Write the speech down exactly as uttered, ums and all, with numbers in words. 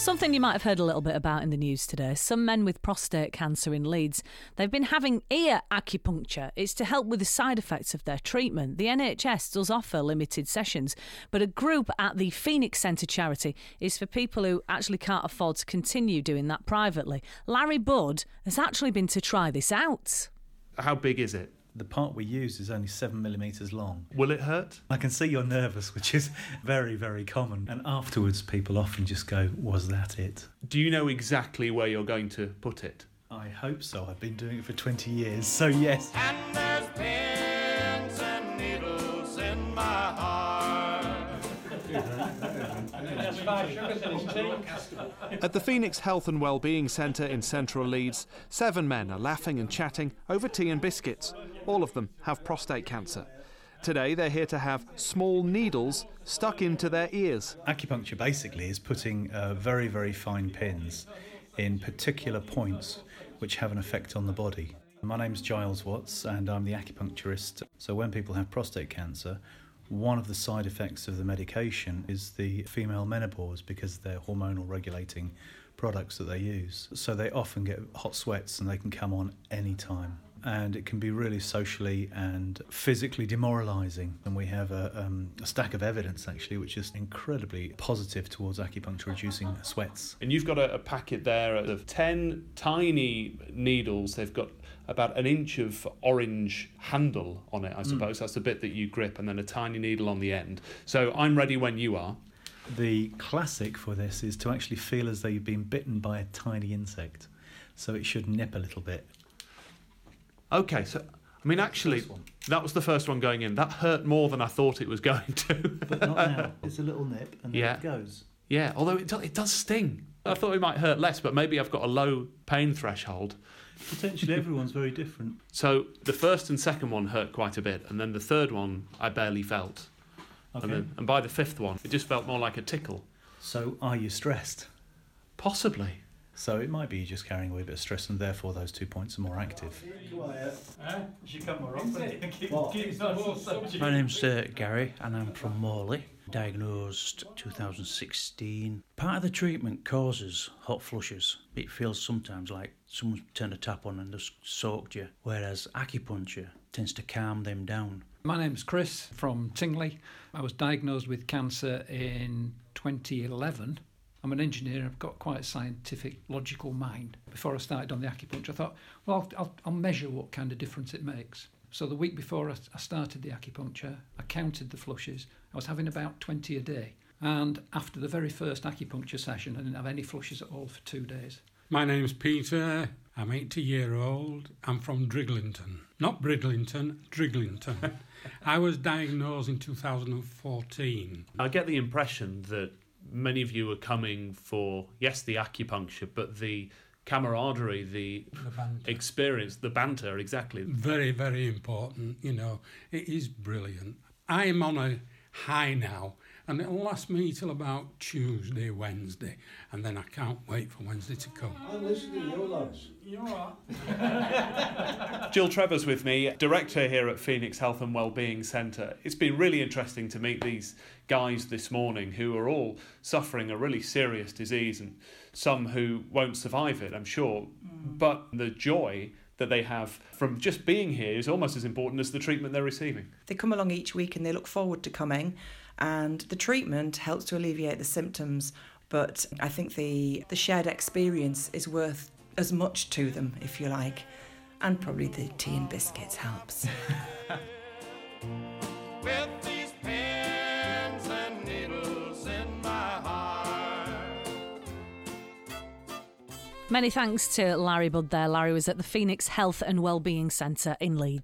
Something you might have heard a little bit about in the news today. Some men with prostate cancer in Leeds, they've been having ear acupuncture. It's to help with the side effects of their treatment. The N H S does offer limited sessions, but a group at the Phoenix Centre charity is for people who actually can't afford to continue doing that privately. Larry Budd has actually been to try this out. How big is it? The part we use is only seven millimetres long. Will it hurt? I can see you're nervous, which is very, very common. And afterwards, people often just go, was that it? Do you know exactly where you're going to put it? I hope so. I've been doing it for twenty years, so yes. And there's pins and needles in my heart. At the Phoenix Health and Wellbeing Centre in central Leeds, seven men are laughing and chatting over tea and biscuits. All of them have prostate cancer. Today they're here to have small needles stuck into their ears. Acupuncture basically is putting uh, very, very fine pins in particular points which have an effect on the body. My name's Giles Watts and I'm the acupuncturist. So when people have prostate cancer, one of the side effects of the medication is the female menopause because they're hormonal regulating products that they use. So they often get hot sweats and they can come on any time. And it can be really socially and physically demoralising. And we have a, um, a stack of evidence, actually, which is incredibly positive towards acupuncture reducing sweats. And you've got a, a packet there of ten tiny needles. They've got about an inch of orange handle on it, I suppose. Mm. That's the bit that you grip, and then a tiny needle on the end. So I'm ready when you are. The classic for this is to actually feel as though you've been bitten by a tiny insect. So it should nip a little bit. Okay, so, I mean, actually, that was the first one going in. That hurt more than I thought it was going to. But not now. It's a little nip, and then yeah. it goes. Yeah, although it, do, it does sting. I thought it might hurt less, but maybe I've got a low pain threshold. Potentially everyone's very different. So the first and second one hurt quite a bit, and then the third one I barely felt. Okay. And, then, and by the fifth one, it just felt more like a tickle. So are you stressed? Possibly. So it might be you just carrying away a bit of stress and therefore those two points are more active. My name's uh, Gary and I'm from Morley. Diagnosed two thousand sixteen. Part of the treatment causes hot flushes. It feels sometimes like someone's turned a tap on and just soaked you, whereas acupuncture tends to calm them down. My name's Chris from Tingley. I was diagnosed with cancer in twenty eleven. I'm an engineer, I've got quite a scientific, logical mind. Before I started on the acupuncture, I thought, well, I'll, I'll measure what kind of difference it makes. So the week before I, I started the acupuncture, I counted the flushes. I was having about twenty a day. And after the very first acupuncture session, I didn't have any flushes at all for two days. My name's Peter. I'm eighty year old. I'm from Driglington. Not Bridlington, Driglington. I was diagnosed in two thousand fourteen. I get the impression that many of you are coming for, yes, the acupuncture, but the camaraderie, the, the experience, the banter, exactly. Very, very important, you know. It is brilliant. I am on a high now, and it'll last me till about Tuesday, Wednesday, and then I can't wait for Wednesday to come. I'm listening to you lads. You are. Jill Trevor's with me, director here at Phoenix Health and Wellbeing Centre. It's been really interesting to meet these guys this morning who are all suffering a really serious disease, and some who won't survive it, I'm sure. Mm. But the joy that they have from just being here is almost as important as the treatment they're receiving. They come along each week and they look forward to coming, and the treatment helps to alleviate the symptoms, but I think the, the shared experience is worth as much to them, if you like, and probably the tea and biscuits helps. With these pins and needles in my heart. Many thanks to Larry Budd there. Larry was at the Phoenix Health and Wellbeing Centre in Leeds.